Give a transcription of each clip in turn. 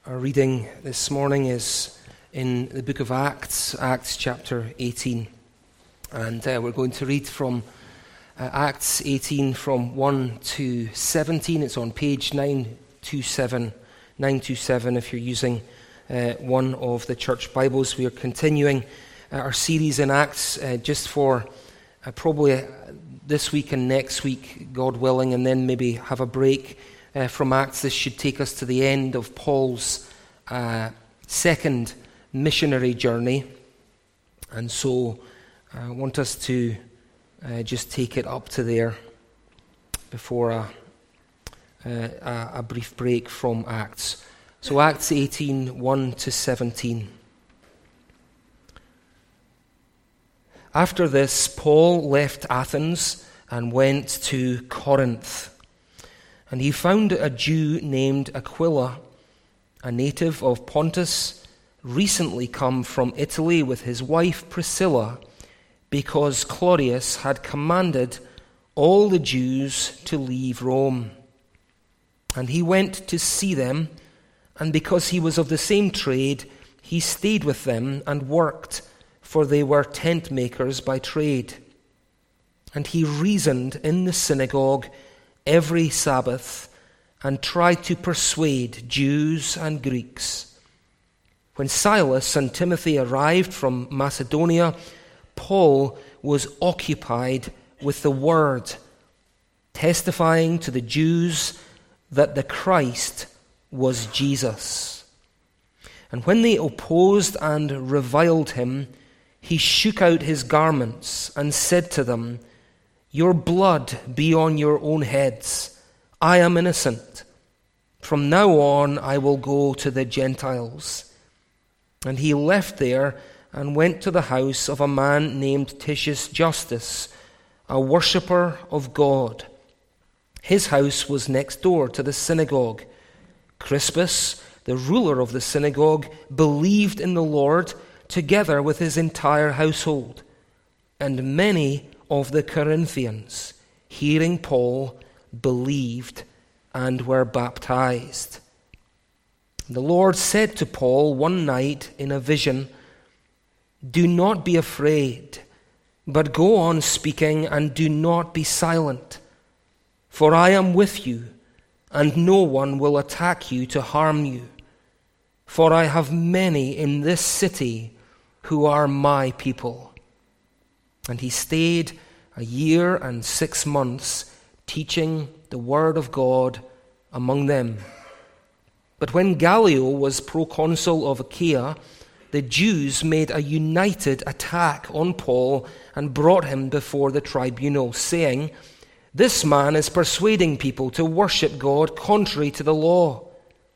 Our reading this morning is in the book of Acts, Acts chapter 18. And we're going to read from Acts 18 from 1 to 17. It's on page 927 if you're using one of the church Bibles. We are continuing our series in Acts just for probably this week and next week, God willing, and then maybe have a break from Acts. This should take us to the end of Paul's second missionary journey. And so I want us to just take it up to there before a brief break from Acts. So Acts 18, 1 to 17. After this, Paul left Athens and went to Corinth. And he found a Jew named Aquila, a native of Pontus, recently come from Italy with his wife Priscilla, because Claudius had commanded all the Jews to leave Rome. And he went to see them, and because he was of the same trade, he stayed with them and worked, for they were tent makers by trade. And he reasoned in the synagogue every Sabbath and tried to persuade Jews and Greeks. When Silas and Timothy arrived from Macedonia, Paul was occupied with the word, testifying to the Jews that the Christ was Jesus. And when they opposed and reviled him, he shook out his garments and said to them, "Your blood be on your own heads. I am innocent. From now on I will go to the Gentiles." And he left there and went to the house of a man named Titius Justus, a worshipper of God. His house was next door to the synagogue. Crispus, the ruler of the synagogue, believed in the Lord together with his entire household. And many of the Corinthians, hearing Paul, believed and were baptized. The Lord said to Paul one night in a vision, "Do not be afraid, but go on speaking and do not be silent. For I am with you, and no one will attack you to harm you. For I have many in this city who are my people." And he stayed a year and 6 months teaching the word of God among them. But when Gallio was proconsul of Achaia, the Jews made a united attack on Paul and brought him before the tribunal, saying, "This man is persuading people to worship God contrary to the law."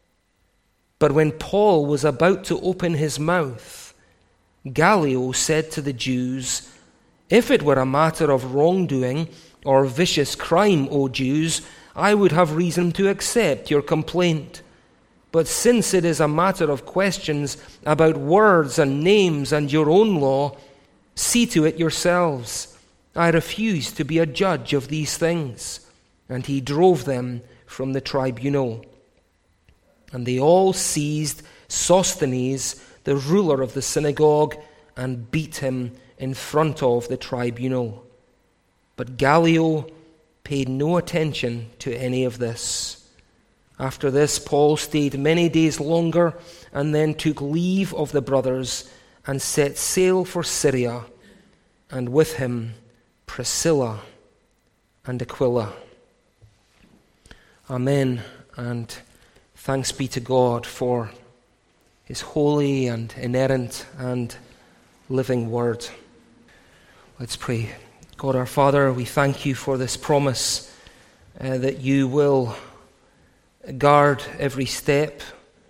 But when Paul was about to open his mouth, Gallio said to the Jews, "If it were a matter of wrongdoing or vicious crime, O Jews, I would have reason to accept your complaint. But since it is a matter of questions about words and names and your own law, see to it yourselves. I refuse to be a judge of these things." And he drove them from the tribunal. And they all seized Sosthenes, the ruler of the synagogue, and beat him in front of the tribunal. But Gallio paid no attention to any of this. After this, Paul stayed many days longer and then took leave of the brothers and set sail for Syria, and with him Priscilla and Aquila. Amen, and thanks be to God for his holy and inerrant and living word. Let's pray. God our Father, we thank you for this promise that you will guard every step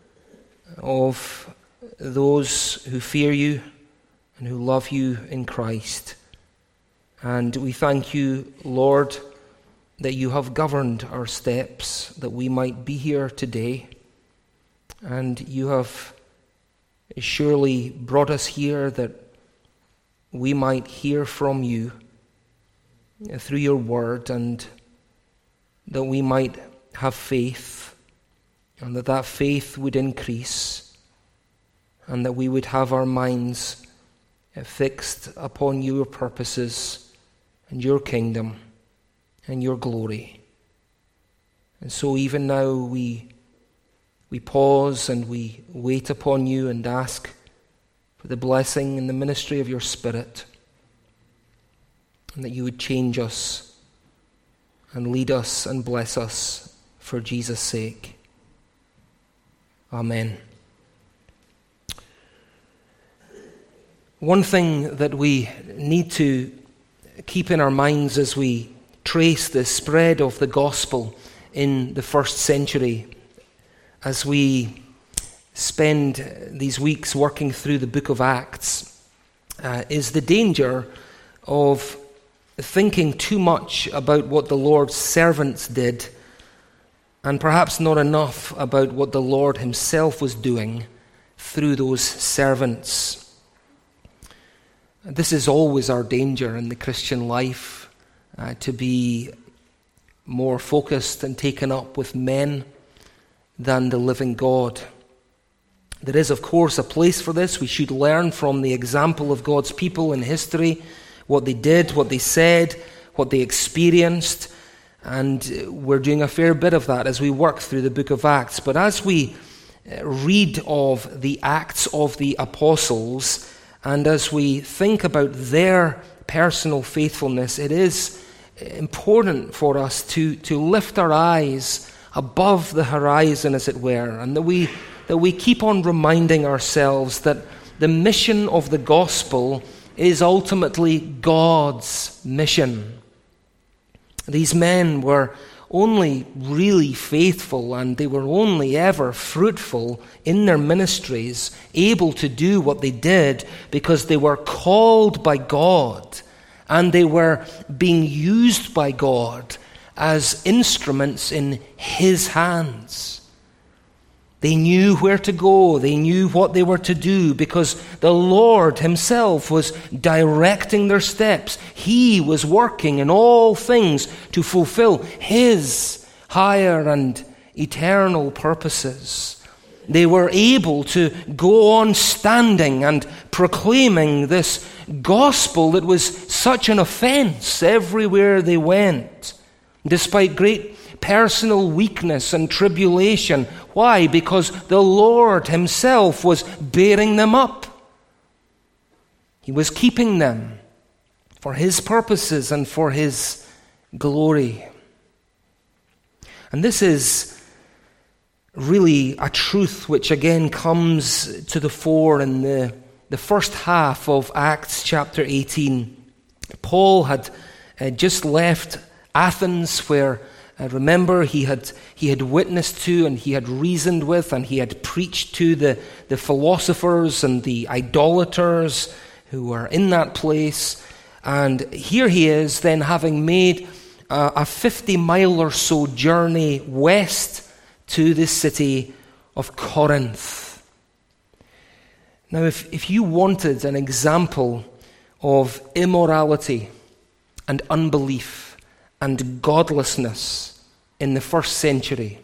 of those who fear you and who love you in Christ. And we thank you, Lord, that you have governed our steps, that we might be here today. And you have surely brought us here that we might hear from you through your word, and that we might have faith and that faith would increase, and that we would have our minds fixed upon your purposes and your kingdom and your glory. And so even now we pause and we wait upon you and ask for the blessing and the ministry of your Spirit, and that you would change us and lead us and bless us for Jesus' sake. Amen. One thing that we need to keep in our minds as we trace the spread of the gospel in the first century, as we spend these weeks working through the book of Acts, is the danger of thinking too much about what the Lord's servants did, and perhaps not enough about what the Lord himself was doing through those servants. This is always our danger in the Christian life, to be more focused and taken up with men than the living God. There is, of course, a place for this. We should learn from the example of God's people in history, what they did, what they said, what they experienced, and we're doing a fair bit of that as we work through the book of Acts. But as we read of the Acts of the Apostles, and as we think about their personal faithfulness, it is important for us to lift our eyes above the horizon, as it were, and that we keep on reminding ourselves that the mission of the gospel is ultimately God's mission. These men were only really faithful, and they were only ever fruitful in their ministries, able to do what they did because they were called by God, and they were being used by God as instruments in His hands. They knew where to go. They knew what they were to do because the Lord himself was directing their steps. He was working in all things to fulfill His higher and eternal purposes. They were able to go on standing and proclaiming this gospel that was such an offense everywhere they went, despite great personal weakness and tribulation. Why? Because the Lord himself was bearing them up. He was keeping them for His purposes and for His glory. And this is really a truth which again comes to the fore in the first half of Acts chapter 18. Paul had just left Athens, where remember, he had witnessed to, and he had reasoned with, and he had preached to the philosophers and the idolaters who were in that place. And here he is then, having made a 50-mile or so journey west to the city of Corinth. Now, if you wanted an example of immorality and unbelief and godlessness in the first century,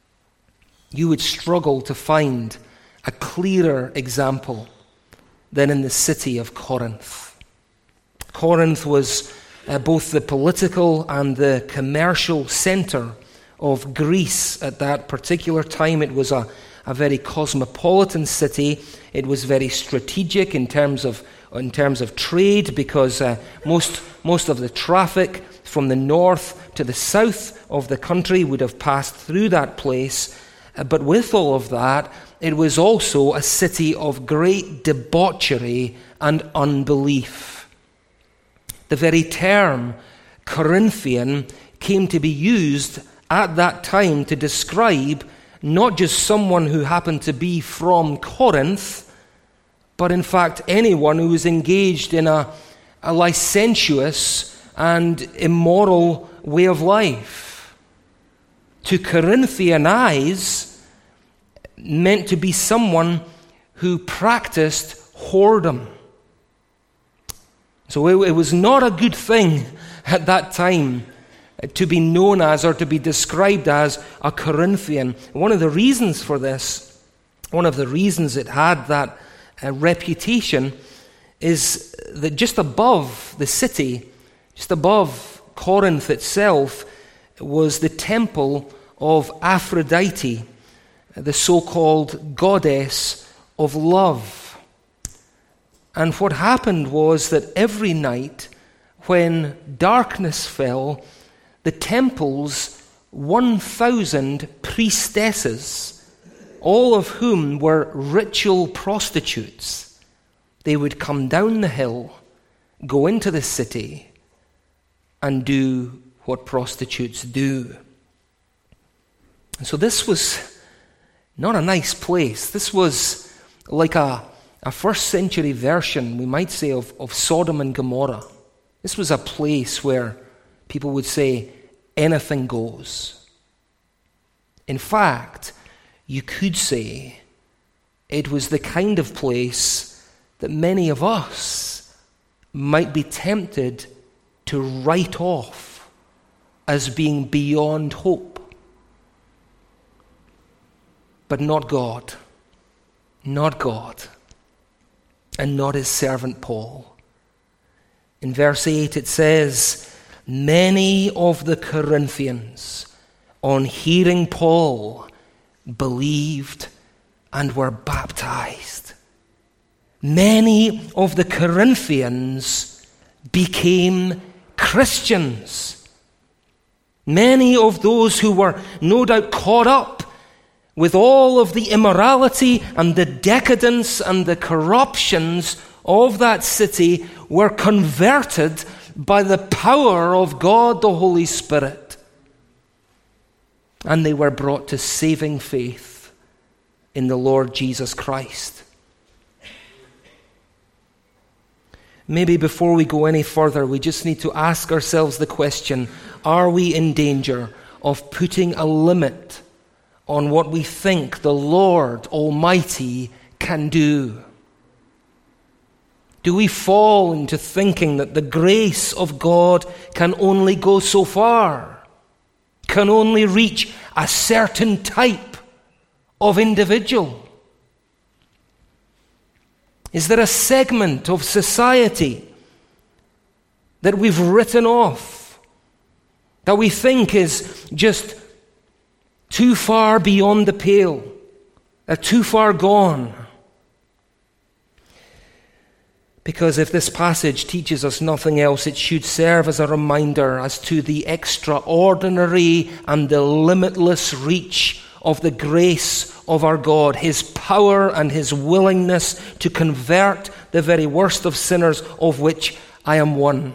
you would struggle to find a clearer example than in the city of Corinth. Corinth was both the political and the commercial center of Greece at that particular time. It was a very cosmopolitan city. It was very strategic in terms of trade, because most of the traffic from the north to the south of the country would have passed through that place. But with all of that, it was also a city of great debauchery and unbelief. The very term Corinthian came to be used at that time to describe not just someone who happened to be from Corinth, but in fact anyone who was engaged in a licentious and immoral way of life. To Corinthianize meant to be someone who practiced whoredom. So it was not a good thing at that time to be known as or to be described as a Corinthian. One of the reasons for this, one of the reasons it had that reputation, is that just above the city, just above Corinth itself, was the temple of Aphrodite, the so-called goddess of love. And what happened was that every night when darkness fell, the temple's 1,000 priestesses, all of whom were ritual prostitutes, they would come down the hill, go into the city, and do what prostitutes do. And so this was not a nice place. This was like a first century version, we might say, of Sodom and Gomorrah. This was a place where people would say anything goes. In fact, you could say it was the kind of place that many of us might be tempted to write off as being beyond hope. But not God. Not God. And not his servant Paul. In verse 8 it says, many of the Corinthians, on hearing Paul, believed and were baptized. Many of the Corinthians became Christians. Many of those who were no doubt caught up with all of the immorality and the decadence and the corruptions of that city were converted by the power of God the Holy Spirit. And they were brought to saving faith in the Lord Jesus Christ. Maybe before we go any further, we just need to ask ourselves the question, are we in danger of putting a limit on what we think the Lord Almighty can do? Do we fall into thinking that the grace of God can only go so far, can only reach a certain type of individual? Is there a segment of society that we've written off, that we think is just too far beyond the pale, too far gone? Because if this passage teaches us nothing else, it should serve as a reminder as to the extraordinary and the limitless reach of the grace of our God, his power and his willingness to convert the very worst of sinners, of which I am one.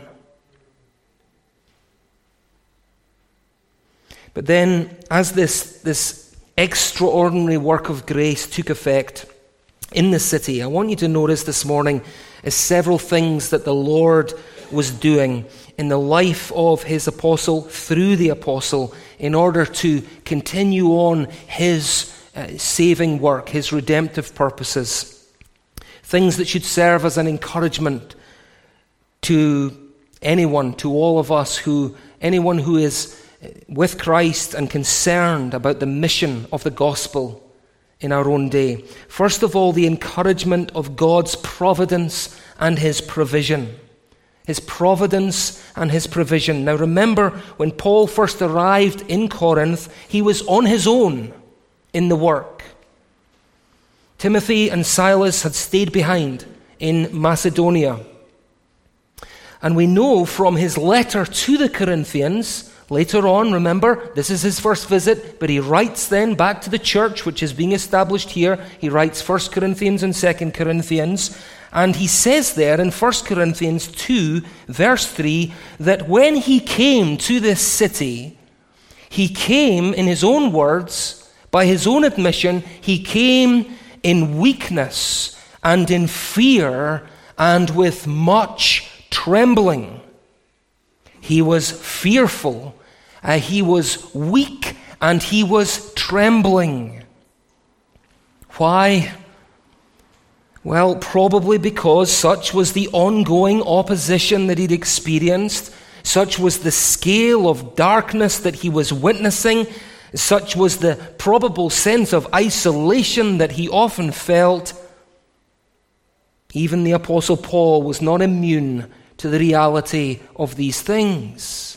But then, as this extraordinary work of grace took effect in the city, I want you to notice this morning several things that the Lord was doing in the life of his apostle, through the apostle, in order to continue on his saving work, his redemptive purposes. Things that should serve as an encouragement to anyone, to all of us, anyone who is with Christ and concerned about the mission of the gospel in our own day. First of all, the encouragement of God's providence and his provision. His providence and his provision. Now remember, when Paul first arrived in Corinth, he was on his own in the work. Timothy and Silas had stayed behind in Macedonia. And we know from his letter to the Corinthians, later on, remember, this is his first visit, but he writes then back to the church, which is being established here. He writes 1 Corinthians and 2 Corinthians. And he says there in 1 Corinthians 2, verse 3, that when he came to this city, he came, in his own words, by his own admission, he came in weakness and in fear and with much trembling. He was fearful, he was weak, and he was trembling. Why? Well, probably because such was the ongoing opposition that he'd experienced Such was the scale of darkness that he was witnessing. Such was the probable sense of isolation that he often felt. Even the Apostle Paul was not immune to the reality of these things.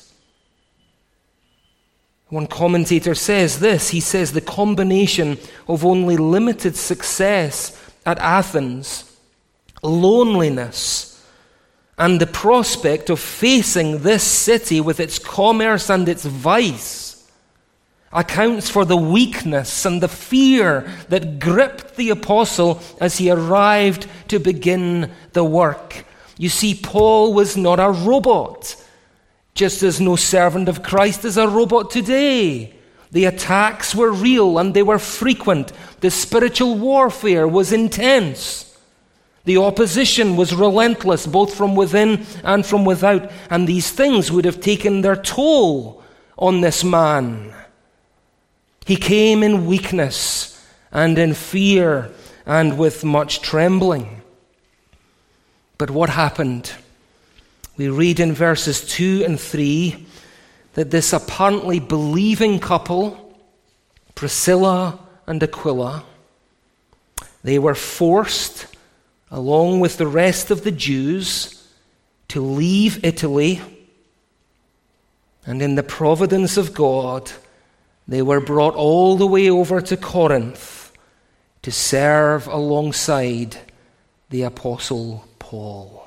One commentator says this. He says the combination of only limited success at Athens, loneliness, and the prospect of facing this city with its commerce and its vice accounts for the weakness and the fear that gripped the apostle as he arrived to begin the work. You see, Paul was not a robot, just as no servant of Christ is a robot today. The attacks were real and they were frequent. The spiritual warfare was intense. The opposition was relentless, both from within and from without. And these things would have taken their toll on this man. He came in weakness and in fear and with much trembling. But what happened? We read in verses 2 and 3 that this apparently believing couple, Priscilla and Aquila, they were forced, along with the rest of the Jews, to leave Italy. And in the providence of God, they were brought all the way over to Corinth to serve alongside the Apostle Paul,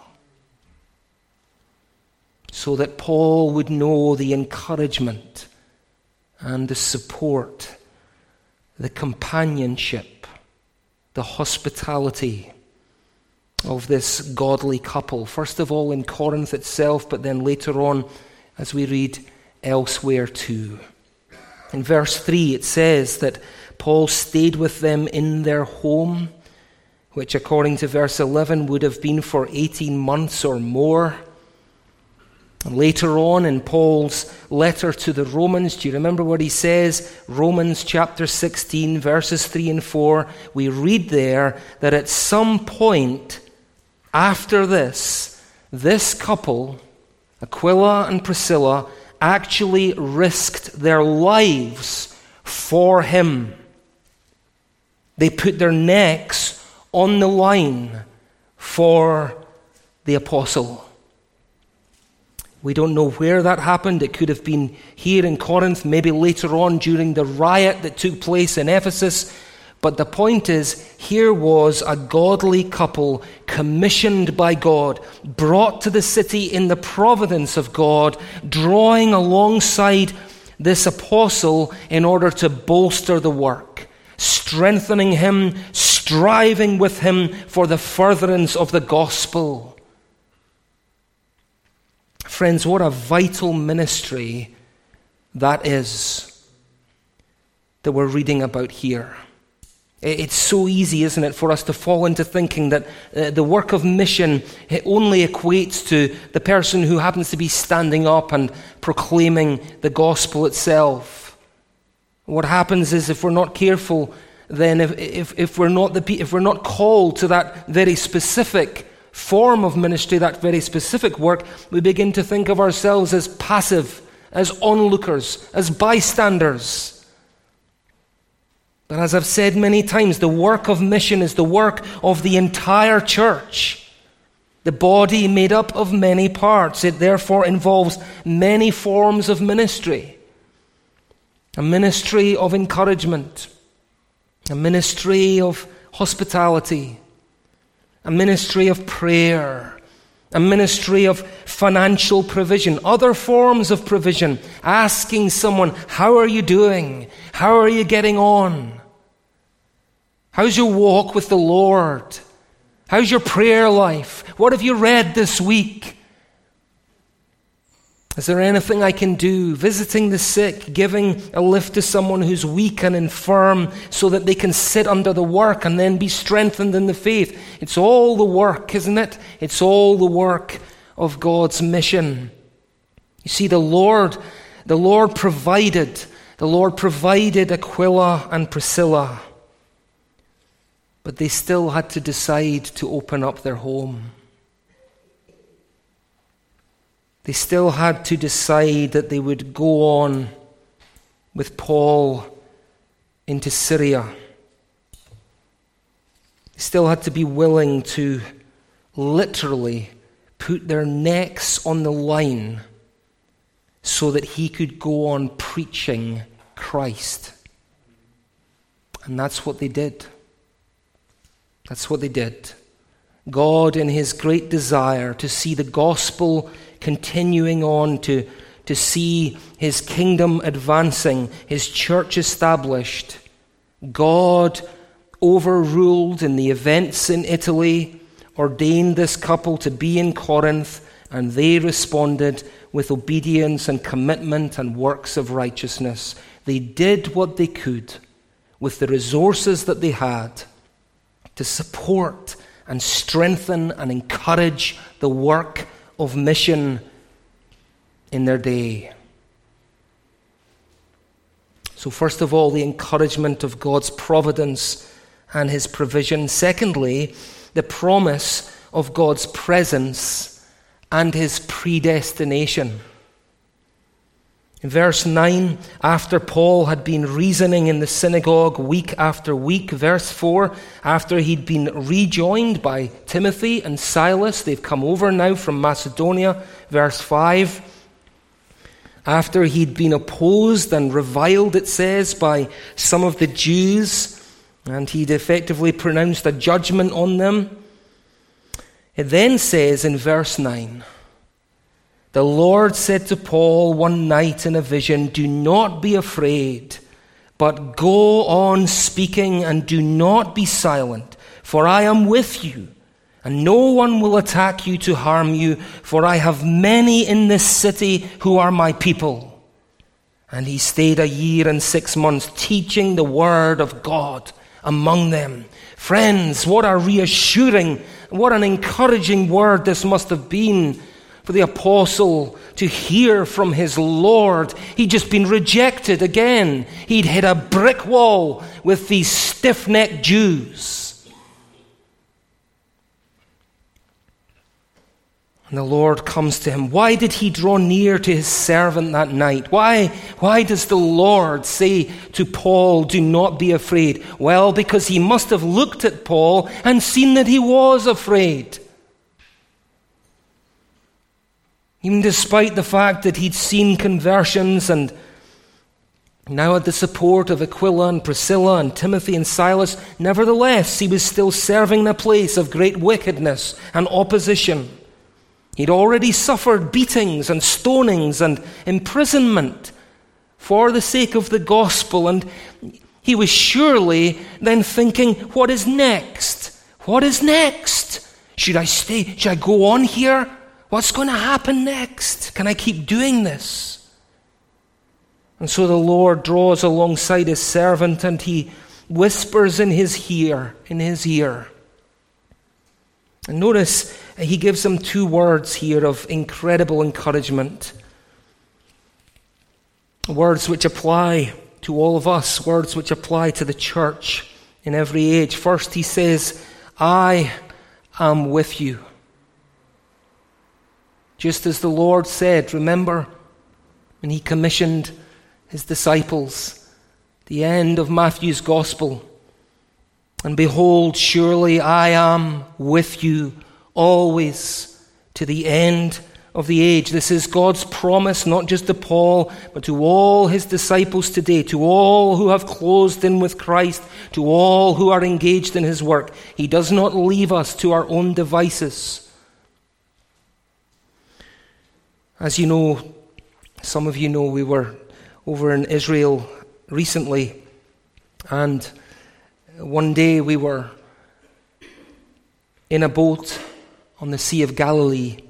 so that Paul would know the encouragement and the support, the companionship, the hospitality of this godly couple. First of all in Corinth itself, but then later on as we read elsewhere too. In verse 3 it says that Paul stayed with them in their home, which according to verse 11 would have been for 18 months or more. And later on in Paul's letter to the Romans, do you remember what he says? Romans chapter 16, verses 3 and 4. We read there that at some point after this couple, Aquila and Priscilla, actually risked their lives for him. They put their necks on the line for the apostle. We don't know where that happened. It could have been here in Corinth, maybe later on during the riot that took place in Ephesus. But the point is, here was a godly couple commissioned by God, brought to the city in the providence of God, drawing alongside this apostle in order to bolster the work, strengthening him, striving with him for the furtherance of the gospel. Friends, what a vital ministry that is that we're reading about here. It's so easy, isn't it, for us to fall into thinking that the work of mission only equates to the person who happens to be standing up and proclaiming the gospel itself. What happens is, if we're not careful, then if we're not called to that very specific form of ministry, that very specific work, we begin to think of ourselves as passive, as onlookers, as bystanders. But as I've said many times, the work of mission is the work of the entire church. The body made up of many parts. It therefore involves many forms of ministry. A ministry of encouragement, a ministry of hospitality, a ministry of prayer, a ministry of financial provision, other forms of provision, asking someone, how are you doing? How are you getting on? How's your walk with the Lord? How's your prayer life? What have you read this week? Is there anything I can do? Visiting the sick, giving a lift to someone who's weak and infirm so that they can sit under the work and then be strengthened in the faith. It's all the work, isn't it? It's all the work of God's mission. You see, the Lord provided Aquila and Priscilla, but they still had to decide to open up their home. They still had to decide that they would go on with Paul into Syria. They still had to be willing to literally put their necks on the line so that he could go on preaching Christ. And that's what they did. That's what they did. God, in his great desire to see the gospel continuing on, to see his kingdom advancing, his church established, God overruled in the events in Italy, ordained this couple to be in Corinth, and they responded with obedience and commitment and works of righteousness. They did what they could with the resources that they had to support and strengthen and encourage the work of mission in their day. So first of all, the encouragement of God's providence and his provision. Secondly, the promise of God's presence and his predestination. In verse 9, after Paul had been reasoning in the synagogue week after week, verse 4, after he'd been rejoined by Timothy and Silas, they've come over now from Macedonia, verse 5, after he'd been opposed and reviled, it says, by some of the Jews, and he'd effectively pronounced a judgment on them, it then says in verse 9, the Lord said to Paul one night in a vision, do not be afraid, but go on speaking and do not be silent, for I am with you, and no one will attack you to harm you, for I have many in this city who are my people. And he stayed 1 year and 6 months teaching the word of God among them. Friends, what a reassuring, what an encouraging word this must have been for the apostle to hear from his Lord. He'd just been rejected again. He'd hit a brick wall with these stiff-necked Jews. And the Lord comes to him. Why did he draw near to his servant that night? Why does the Lord say to Paul, do not be afraid? Well, because he must have looked at Paul and seen that he was afraid. Even despite the fact that he'd seen conversions and now had the support of Aquila and Priscilla and Timothy and Silas, nevertheless, he was still serving in a place of great wickedness and opposition. He'd already suffered beatings and stonings and imprisonment for the sake of the gospel, and he was surely then thinking, what is next? What is next? Should I stay? Should I go on here? What's going to happen next? Can I keep doing this? And so the Lord draws alongside his servant and he whispers in his ear. And notice he gives him 2 words here of incredible encouragement. Words which apply to all of us, words which apply to the church in every age. First he says, I am with you. Just as the Lord said, remember, when he commissioned his disciples, the end of Matthew's gospel, and behold, surely I am with you always to the end of the age. This is God's promise, not just to Paul, but to all his disciples today, to all who have closed in with Christ, to all who are engaged in his work. He does not leave us to our own devices. As you know, some of you know, we were over in Israel recently, and one day we were in a boat on the Sea of Galilee.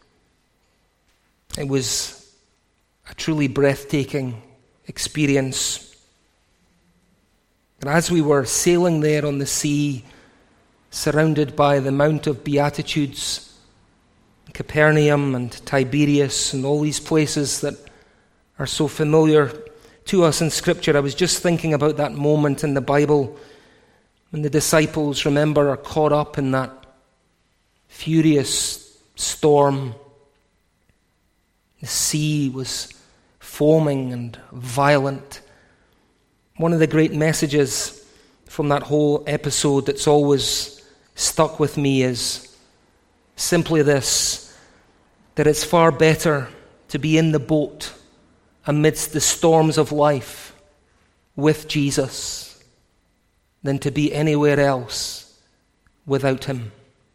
It was a truly breathtaking experience. And as we were sailing there on the sea, surrounded by the Mount of Beatitudes, Capernaum and Tiberias and all these places that are so familiar to us in Scripture, I was just thinking about that moment in the Bible when the disciples, remember, are caught up in that furious storm. The sea was foaming and violent. One of the great messages from that whole episode that's always stuck with me is simply this, that it's far better to be in the boat amidst the storms of life with Jesus than to be anywhere else without him.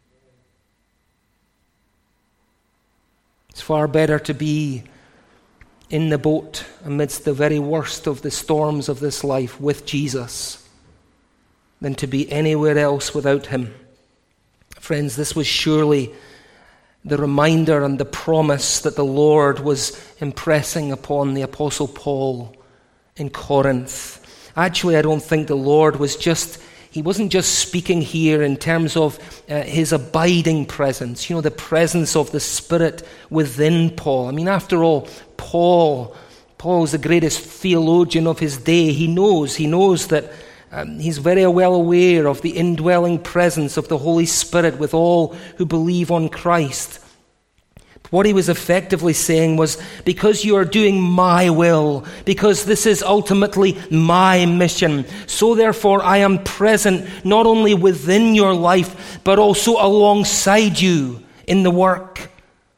It's far better to be in the boat amidst the very worst of the storms of this life with Jesus than to be anywhere else without him. Friends, this was surely the reminder and the promise that the Lord was impressing upon the Apostle Paul in Corinth. Actually, I don't think the Lord he wasn't just speaking here in terms of his abiding presence, the presence of the Spirit within Paul. I mean, after all, Paul is the greatest theologian of his day. He knows that he's very well aware of the indwelling presence of the Holy Spirit with all who believe on Christ. What he was effectively saying was, because you are doing my will, because this is ultimately my mission, so therefore I am present not only within your life, but also alongside you in the work.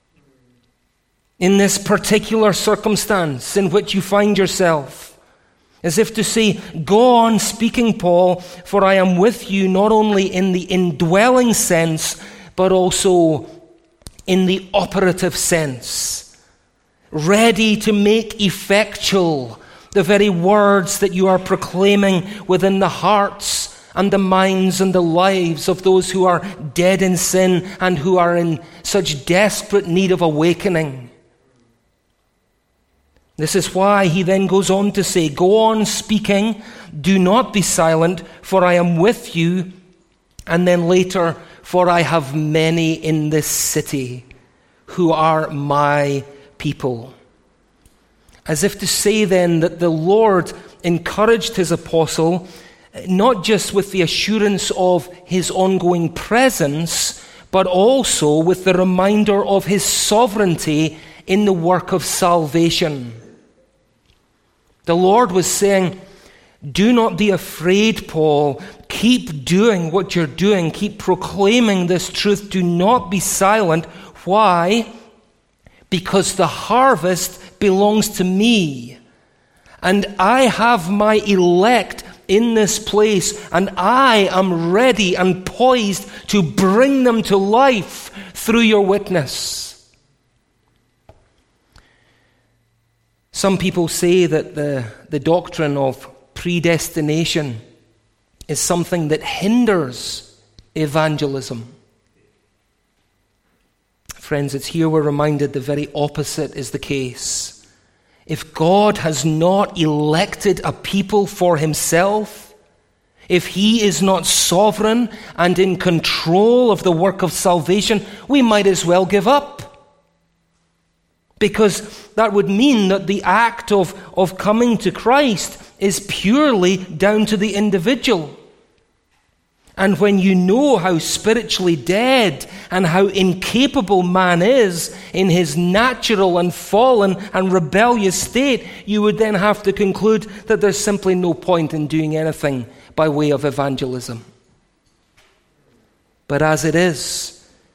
In this particular circumstance in which you find yourself. As if to say, go on speaking, Paul, for I am with you not only in the indwelling sense, but also in the operative sense, ready to make effectual the very words that you are proclaiming within the hearts and the minds and the lives of those who are dead in sin and who are in such desperate need of awakening. This is why he then goes on to say, go on speaking, do not be silent, for I am with you. And then later, for I have many in this city who are my people. As if to say then that the Lord encouraged his apostle, not just with the assurance of his ongoing presence, but also with the reminder of his sovereignty in the work of salvation. The Lord was saying, do not be afraid, Paul. Keep doing what you're doing. Keep proclaiming this truth. Do not be silent. Why? Because the harvest belongs to me. And I have my elect in this place. And I am ready and poised to bring them to life through your witness. Some people say that the doctrine of predestination is something that hinders evangelism. Friends, it's here we're reminded the very opposite is the case. If God has not elected a people for himself, if he is not sovereign and in control of the work of salvation, we might as well give up. Because that would mean that the act of coming to Christ is purely down to the individual. And when you know how spiritually dead and how incapable man is in his natural and fallen and rebellious state, you would then have to conclude that there's simply no point in doing anything by way of evangelism. But as it is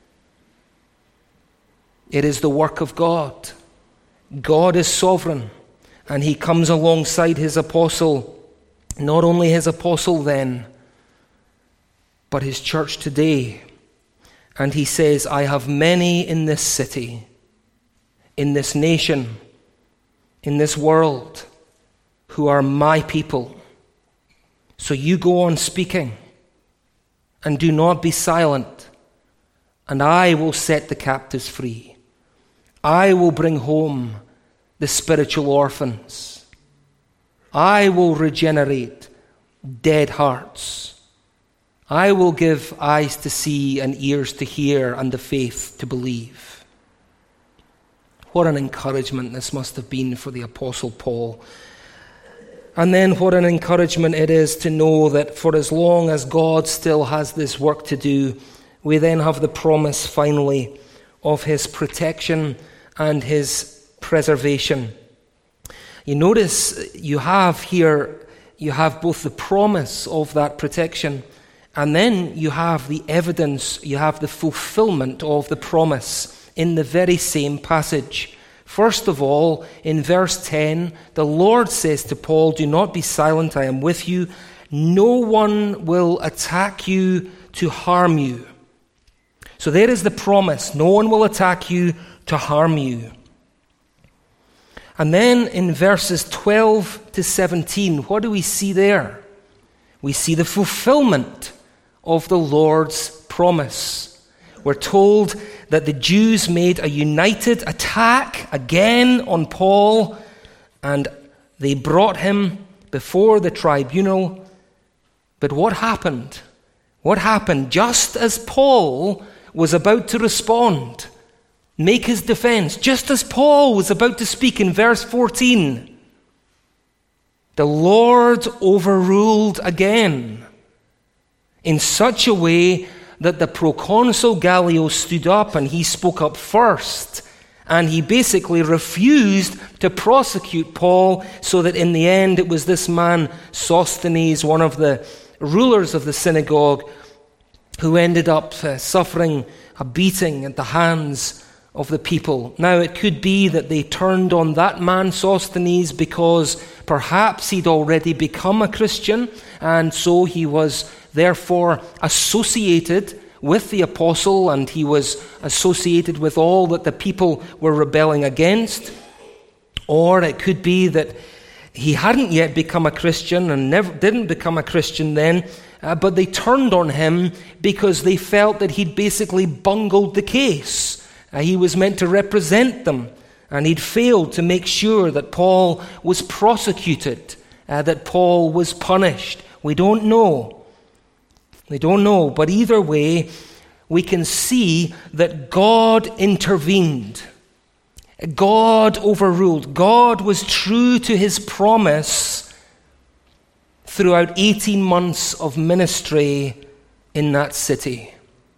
the work of God. God is sovereign, and he comes alongside his apostle, not only his apostle then, but his church today. And he says, I have many in this city, in this nation, in this world, who are my people. So you go on speaking, and do not be silent, and I will set the captives free. I will bring home the spiritual orphans. I will regenerate dead hearts. I will give eyes to see and ears to hear and the faith to believe. What an encouragement this must have been for the Apostle Paul. And then what an encouragement it is to know that for as long as God still has this work to do, we then have the promise finally of his protection and his preservation. You notice you have both the promise of that protection, and then you have the evidence, you have the fulfillment of the promise in the very same passage. First of all, in verse 10, the Lord says to Paul, "Do not be silent, I am with you. No one will attack you to harm you." So there is the promise. No one will attack you to harm you. And then in verses 12 to 17, what do we see there? We see the fulfillment of the Lord's promise. We're told that the Jews made a united attack again on Paul, and they brought him before the tribunal. But what happened? What happened just as Paul was about to respond, make his defense, just as Paul was about to speak in verse 14? The Lord overruled again in such a way that the proconsul Gallio stood up and he spoke up first, and he basically refused to prosecute Paul, so that in the end it was this man Sosthenes, one of the rulers of the synagogue, who ended up suffering a beating at the hands of the people. Now, it could be that they turned on that man Sosthenes because perhaps he'd already become a Christian, and so he was therefore associated with the apostle, and he was associated with all that the people were rebelling against. Or it could be that he hadn't yet become a Christian and didn't become a Christian then, but they turned on him because they felt that he'd basically bungled the case. He was meant to represent them, and he'd failed to make sure that Paul was prosecuted, that Paul was punished. We don't know. But either way, we can see that God intervened. God overruled. God was true to his promise throughout 18 months of ministry in that city.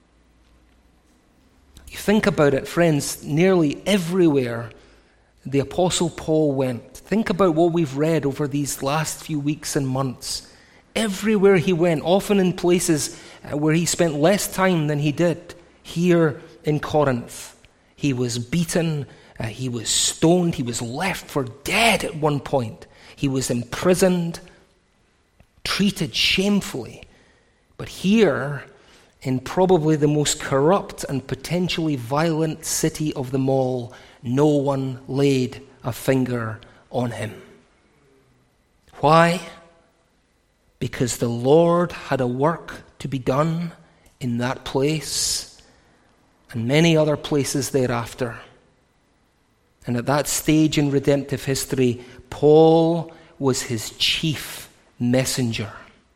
You think about it, friends, nearly everywhere the Apostle Paul went. Think about what we've read over these last few weeks and months. Everywhere he went, often in places where he spent less time than he did here in Corinth. He was beaten, he was stoned, he was left for dead at one point. He was imprisoned, treated shamefully. But here, in probably the most corrupt and potentially violent city of them all, no one laid a finger on him. Why? Because the Lord had a work to be done in that place and many other places thereafter. And at that stage in redemptive history, Paul was his chief messenger.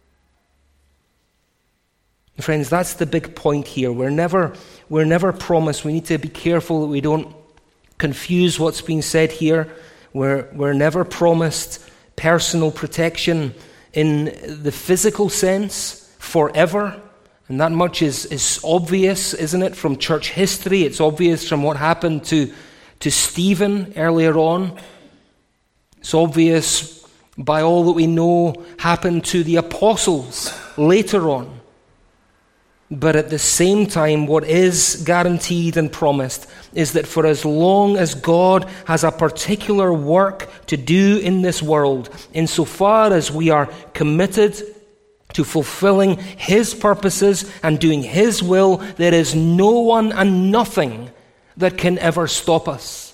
Friends, that's the big point here. We're never promised. We need to be careful that we don't confuse what's being said here. We're never promised personal protection in the physical sense forever. And that much is obvious, isn't it, from church history? It's obvious from what happened to Stephen earlier on. It's obvious by all that we know happened to the apostles later on. But at the same time, what is guaranteed and promised is that for as long as God has a particular work to do in this world, insofar as we are committed to fulfilling his purposes and doing his will, there is no one and nothing that can ever stop us.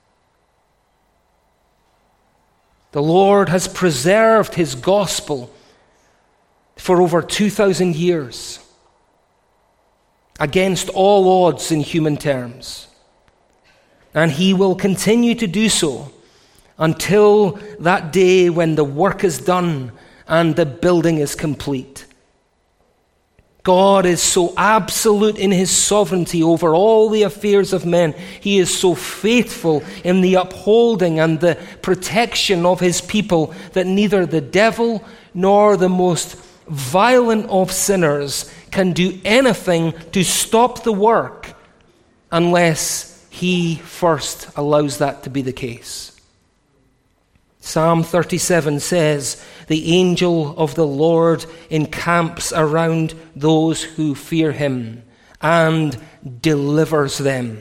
The Lord has preserved his gospel for over 2,000 years. Against all odds in human terms. And he will continue to do so until that day when the work is done and the building is complete. God is so absolute in his sovereignty over all the affairs of men. He is so faithful in the upholding and the protection of his people that neither the devil nor the most violent of sinners can do anything to stop the work unless He first allows that to be the case. Psalm 37 says, "The angel of the Lord encamps around those who fear him and delivers them."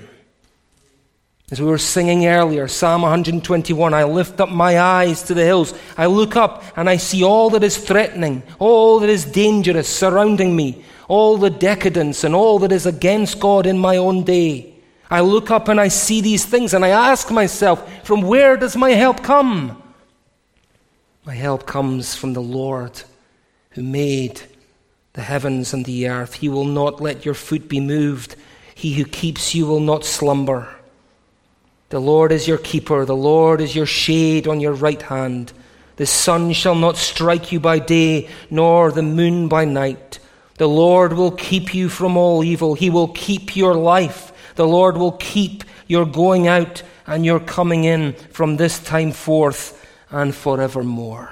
As we were singing earlier, Psalm 121, "I lift up my eyes to the hills. I look up and I see all that is threatening, all that is dangerous surrounding me, all the decadence and all that is against God in my own day. I look up and I see these things and I ask myself, from where does my help come? My help comes from the Lord who made the heavens and the earth. He will not let your foot be moved. He who keeps you will not slumber. The Lord is your keeper. The Lord is your shade on your right hand. The sun shall not strike you by day, nor the moon by night. The Lord will keep you from all evil. He will keep your life. The Lord will keep your going out and your coming in from this time forth and forevermore."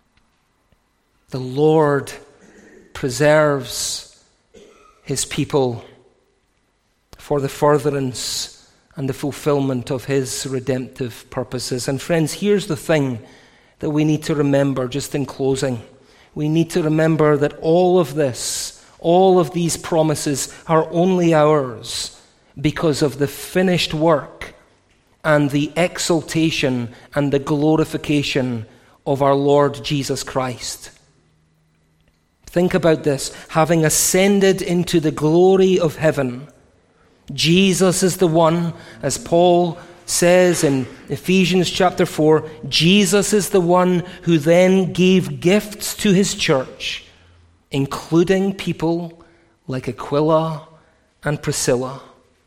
The Lord preserves his people for the furtherance and the fulfillment of his redemptive purposes. And friends, here's the thing that we need to remember just in closing. We need to remember that all of this, all of these promises are only ours because of the finished work and the exaltation and the glorification of our Lord Jesus Christ. Think about this. Having ascended into the glory of heaven, Jesus is the one, as Paul says in Ephesians chapter 4, Jesus is the one who then gave gifts to his church, including people like Aquila and Priscilla.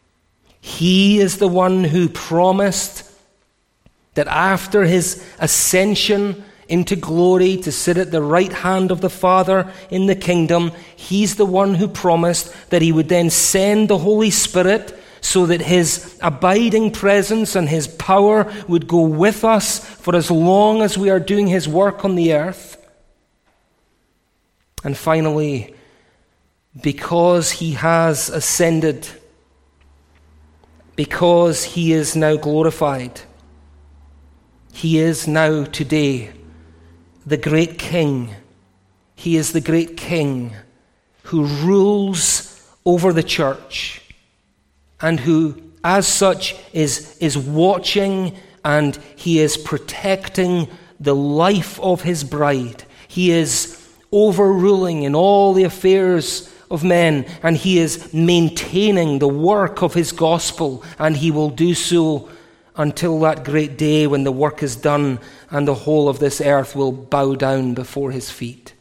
He is the one who promised that after his ascension into glory to sit at the right hand of the Father in the kingdom, he's the one who promised that he would then send the Holy Spirit so that his abiding presence and his power would go with us for as long as we are doing his work on the earth. And finally, because he has ascended, because he is now glorified, he is now today the great King. He is the great King who rules over the church and who, as such, is watching and he is protecting the life of his bride. He is overruling in all the affairs of men, and he is maintaining the work of his gospel, and he will do so until that great day when the work is done and the whole of this earth will bow down before his feet.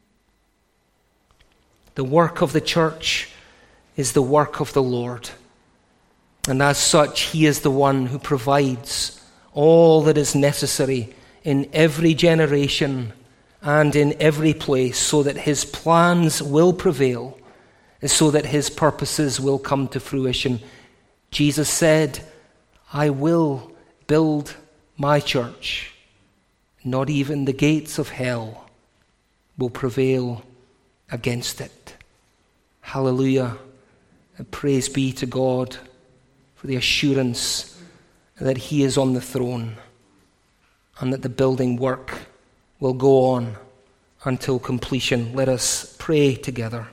The work of the church is the work of the Lord, and as such, he is the one who provides all that is necessary in every generation and in every place so that his plans will prevail, so that his purposes will come to fruition. Jesus said, "I will build my church. Not even the gates of hell will prevail against it." Hallelujah. And praise be to God for the assurance that he is on the throne and that the building work will go on until completion. Let us pray together.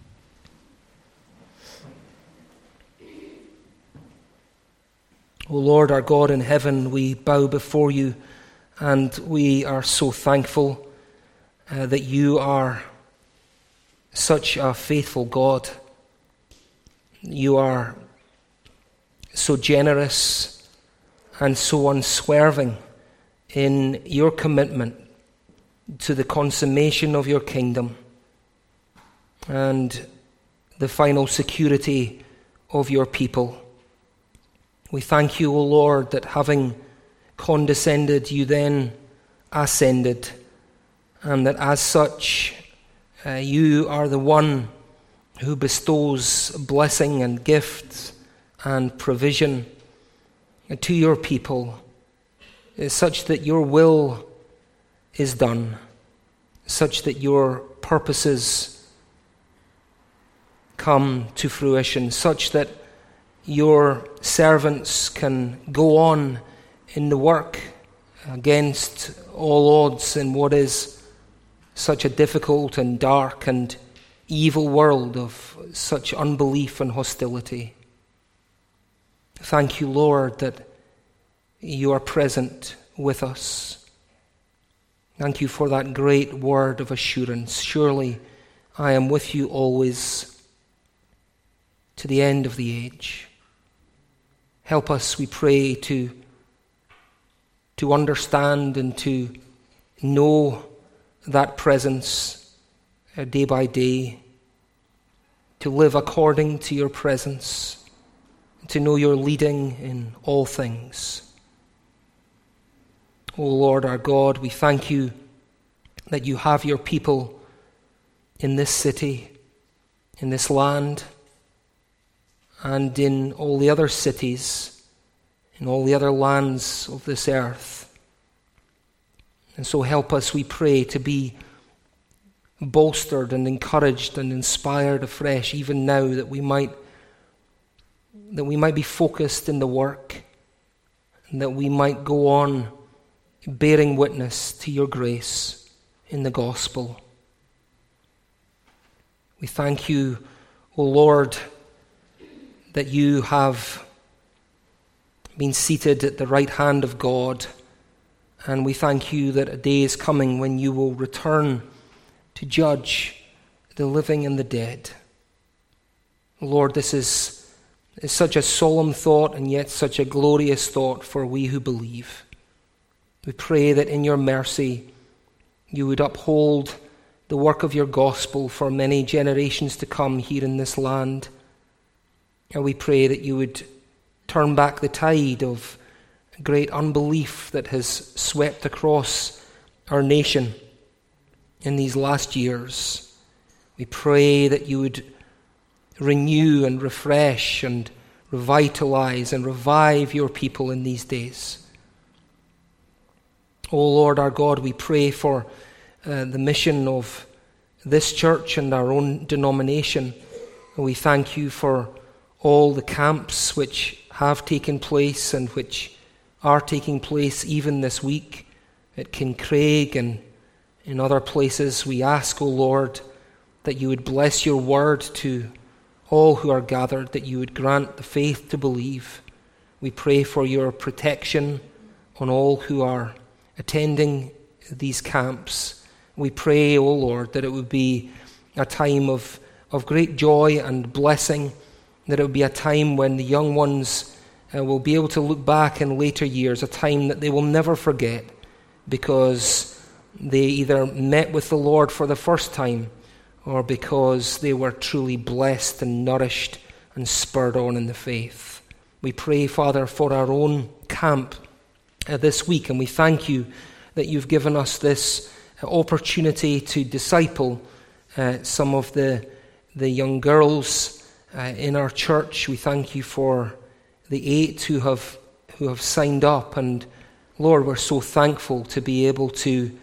O Lord, our God in heaven, we bow before you, and we are so thankful that you are such a faithful God. You are so generous and so unswerving in your commitment to the consummation of your kingdom and the final security of your people. We thank you, O Lord, that having condescended, you then ascended, and that as such, you are the one who bestows blessing and gifts and provision to your people, such that your will is done, such that your purposes come to fruition, such that your servants can go on in the work against all odds in what is such a difficult and dark and evil world of such unbelief and hostility. Thank you, Lord, that you are present with us. Thank you for that great word of assurance. Surely I am with you always to the end of the age. Help us, we pray, to understand and to know that presence day by day, to live according to your presence, to know your leading in all things. O Lord our God, we thank you that you have your people in this city, in this land, and in all the other cities, in all the other lands of this earth. And so help us, we pray, to be bolstered and encouraged and inspired afresh, even now, that we might be focused in the work, and that we might go on bearing witness to your grace in the gospel. We thank you, O Lord, that you have been seated at the right hand of God, and we thank you that a day is coming when you will return to judge the living and the dead. Lord, this is such a solemn thought and yet such a glorious thought for we who believe. We pray that in your mercy you would uphold the work of your gospel for many generations to come here in this land. And we pray that you would turn back the tide of great unbelief that has swept across our nation in these last years. We pray that you would renew and refresh and revitalize and revive your people in these days. O Lord our God, we pray for the mission of this church and our own denomination. And we thank you for all the camps which have taken place and which are taking place even this week at Kincraig and in other places. We ask, O Lord, that you would bless your word to all who are gathered, that you would grant the faith to believe. We pray for your protection on all who are attending these camps. We pray, O Lord, that it would be a time of great joy and blessing, that it would be a time when the young ones will be able to look back in later years, a time that they will never forget, because they either met with the Lord for the first time or because they were truly blessed and nourished and spurred on in the faith. We pray, Father, for our own camp this week, and we thank you that you've given us this opportunity to disciple some of the young girls in our church. We thank you for the 8 who have signed up, and Lord, we're so thankful to be able to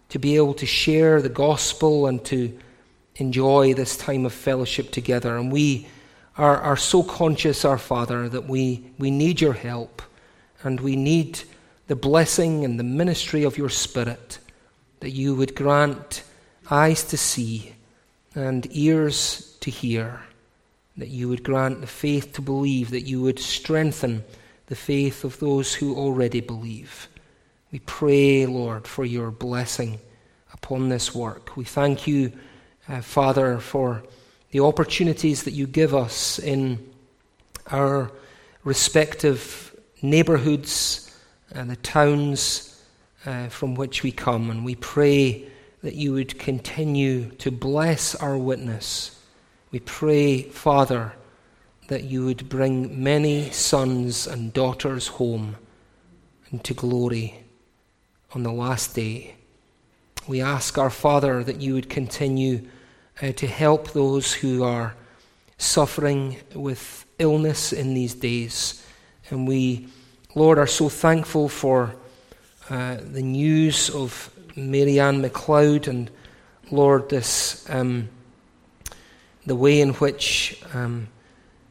share the gospel and to enjoy this time of fellowship together. And we are so conscious, our Father, that we need your help, and we need the blessing and the ministry of your Spirit, that you would grant eyes to see and ears to hear, that you would grant the faith to believe, that you would strengthen the faith of those who already believe. We pray, Lord, for your blessing upon this work. We thank you, Father, for the opportunities that you give us in our respective neighborhoods and the towns from which we come. And we pray that you would continue to bless our witness. We pray, Father, that you would bring many sons and daughters home into glory on the last day. We ask, our Father, that you would continue to help those who are suffering with illness in these days. And we, Lord, are so thankful for the news of Marianne McLeod, and Lord, this the way in which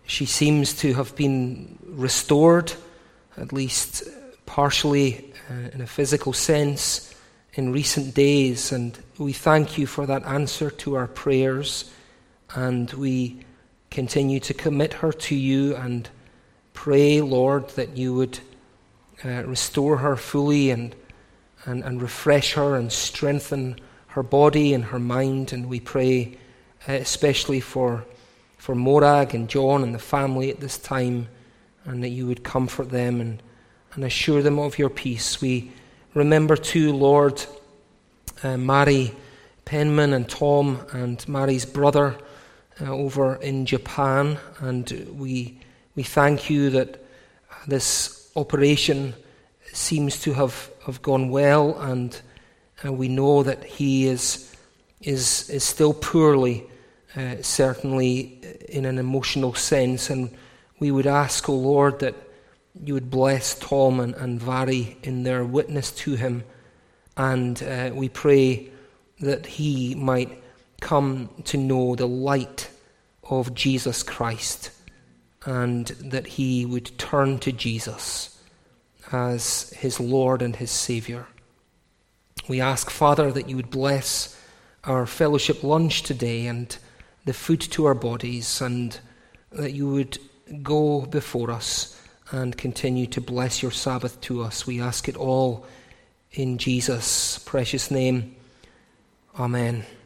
She seems to have been restored, at least partially in a physical sense, in recent days. And we thank you for that answer to our prayers. And we continue to commit her to you and pray, Lord, that you would restore her fully and refresh her and strengthen her body and her mind. And we pray especially for Morag and John and the family at this time, and that you would comfort them and assure them of your peace. We remember too, Lord, Mary Penman and Tom and Mary's brother over in Japan, and we thank you that this operation seems to have gone well, and we know that he is still poorly, certainly in an emotional sense, and we would ask, O Lord, that you would bless Tom and Vari in their witness to him, and we pray that he might come to know the light of Jesus Christ, and that he would turn to Jesus as his Lord and his Saviour. We ask, Father, that you would bless our fellowship lunch today and the food to our bodies, and that you would go before us and continue to bless your Sabbath to us. We ask it all in Jesus' precious name. Amen.